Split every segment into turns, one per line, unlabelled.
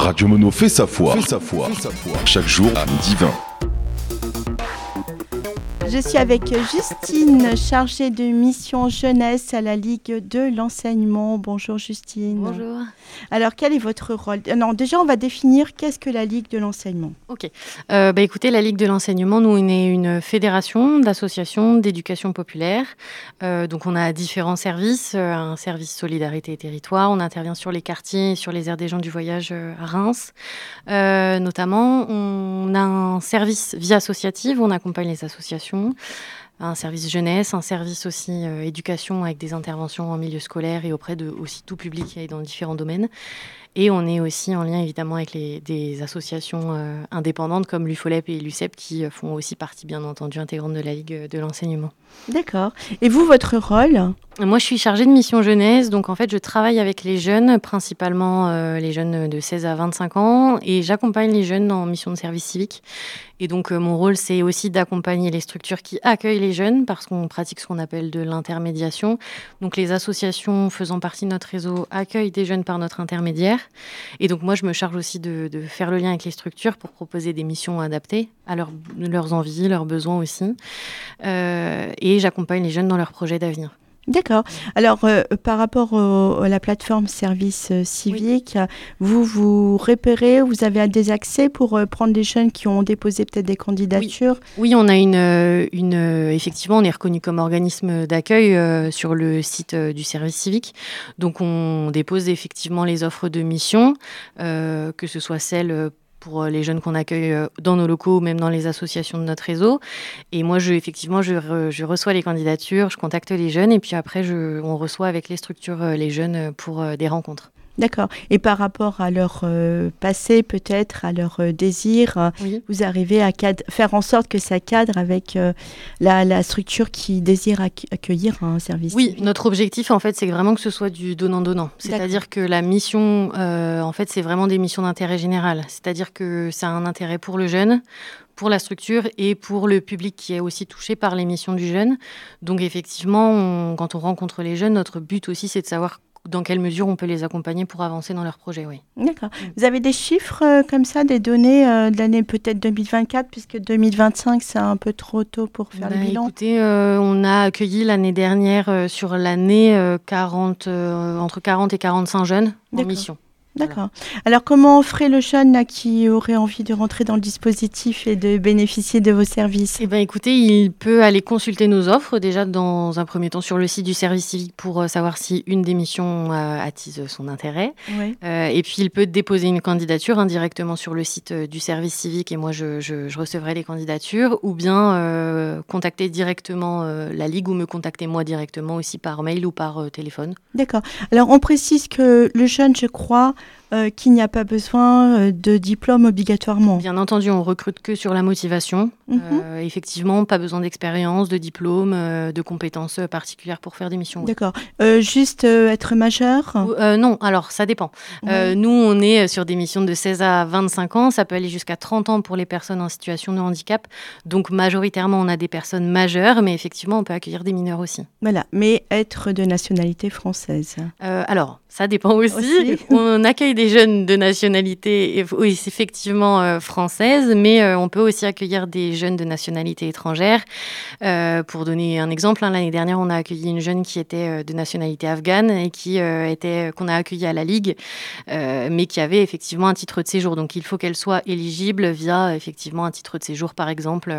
Radio Mono fait sa foi. Chaque jour à 12h20.
Je suis avec Justine, chargée de mission jeunesse à la Ligue de l'enseignement. Bonjour Justine.
Bonjour.
Alors, quel est votre rôle ? Non, déjà, on va définir qu'est-ce que la Ligue de l'enseignement.
Ok. Écoutez, la Ligue de l'enseignement, nous, on est une fédération d'associations d'éducation populaire. Donc, on a différents services. Un service solidarité et territoire. On intervient sur les quartiers, sur les aires des gens du voyage à Reims. Notamment, on a un service vie associative. On accompagne les associations. Un service jeunesse, un service aussi éducation avec des interventions en milieu scolaire et auprès de aussi tout public et dans différents domaines. Et on est aussi en lien évidemment avec des associations indépendantes comme l'UFOLEP et l'UCEP qui font aussi partie bien entendu intégrante de la Ligue de l'enseignement.
D'accord. Et vous, votre rôle ?
Moi, je suis chargée de mission jeunesse, donc en fait, je travaille avec les jeunes, principalement les jeunes de 16 à 25 ans, et j'accompagne les jeunes en mission de service civique. Et donc, mon rôle, c'est aussi d'accompagner les structures qui accueillent les jeunes, parce qu'on pratique ce qu'on appelle de l'intermédiation. Donc, les associations faisant partie de notre réseau accueillent des jeunes par notre intermédiaire. Et donc, moi, je me charge aussi de faire le lien avec les structures pour proposer des missions adaptées à leurs envies, leurs besoins aussi. Et j'accompagne les jeunes dans leurs projets d'avenir.
D'accord. Alors, par rapport à la plateforme service civique, oui. vous repérez, vous avez des accès pour prendre des jeunes qui ont déposé peut-être des candidatures ?
Oui, on a effectivement, on est reconnu comme organisme d'accueil sur le site du service civique. Donc, on dépose effectivement les offres de mission, que ce soit celles pour les jeunes qu'on accueille dans nos locaux ou même dans les associations de notre réseau. Et moi, je reçois les candidatures, je contacte les jeunes et puis après, on reçoit avec les structures les jeunes pour des rencontres.
D'accord. Et par rapport à leur passé, peut-être, à leur désir, oui. Vous arrivez à faire en sorte que ça cadre avec la structure qui désire accueillir un service civique.
Oui, notre objectif, en fait, c'est vraiment que ce soit du donnant-donnant. C'est-à-dire que la mission, en fait, c'est vraiment des missions d'intérêt général. C'est-à-dire que ça a un intérêt pour le jeune, pour la structure et pour le public qui est aussi touché par les missions du jeune. Donc, effectivement, quand on rencontre les jeunes, notre but aussi, c'est de savoir dans quelle mesure on peut les accompagner pour avancer dans leur projet, oui.
D'accord. Vous avez des chiffres comme ça, des données de l'année peut-être 2024, puisque 2025, c'est un peu trop tôt pour faire le bilan.
Écoutez, on a accueilli l'année dernière, sur l'année, entre 40 et 45 jeunes en mission.
D'accord. Alors, comment ferait le jeune là, qui aurait envie de rentrer dans le dispositif et de bénéficier de vos services ?
Écoutez, il peut aller consulter nos offres, déjà dans un premier temps sur le site du service civique pour savoir si une des missions attise son intérêt. Oui. Et puis, il peut déposer une candidature directement sur le site du service civique et moi, je recevrai les candidatures ou bien contacter directement la Ligue ou me contacter moi directement aussi par mail ou par téléphone.
D'accord. Alors, on précise que le jeune, je crois, qu'il n'y a pas besoin de diplôme obligatoirement.
Bien entendu, on recrute que sur la motivation. Effectivement, pas besoin d'expérience, de diplôme, de compétences particulières pour faire des missions.
D'accord. Juste être majeur ?
Non, alors ça dépend. Nous, on est sur des missions de 16 à 25 ans. Ça peut aller jusqu'à 30 ans pour les personnes en situation de handicap. Donc, majoritairement, on a des personnes majeures, mais effectivement, on peut accueillir des mineurs aussi.
Voilà, mais être de nationalité française.
Alors, ça dépend aussi. On accueille des jeunes de nationalité effectivement française, mais on peut aussi accueillir des jeunes de nationalité étrangère. Pour donner un exemple, l'année dernière, on a accueilli une jeune qui était de nationalité afghane et qu'on a accueillie à la Ligue, mais qui avait effectivement un titre de séjour. Donc, il faut qu'elle soit éligible via effectivement un titre de séjour, par exemple,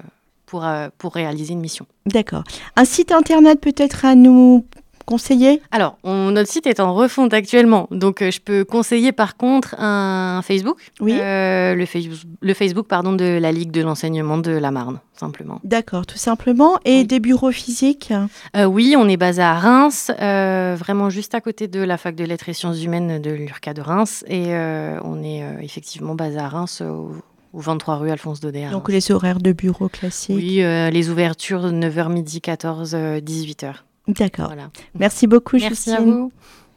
pour réaliser une mission.
D'accord. Un site internet peut-être à nous conseiller ?
Alors, notre site est en refonte actuellement, donc je peux conseiller par contre un Facebook, le Facebook de la Ligue de l'enseignement de la Marne, simplement.
D'accord, tout simplement. Et des bureaux physiques ?
Oui, on est basé à Reims, vraiment juste à côté de la fac de lettres et sciences humaines de l'URCA de Reims, et on est effectivement basé à Reims, au 23 rue Alphonse Daudet.
Donc les horaires de bureau classiques ?
Oui, les ouvertures 9h midi, 14, 18h.
D'accord. Voilà. Merci beaucoup, Justine.
Merci à vous.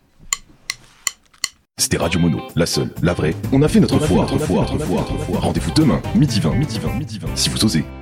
C'était Radio Mono, la seule, la vraie. On a fait notre foi. Rendez-vous demain, midi 20, si vous osez.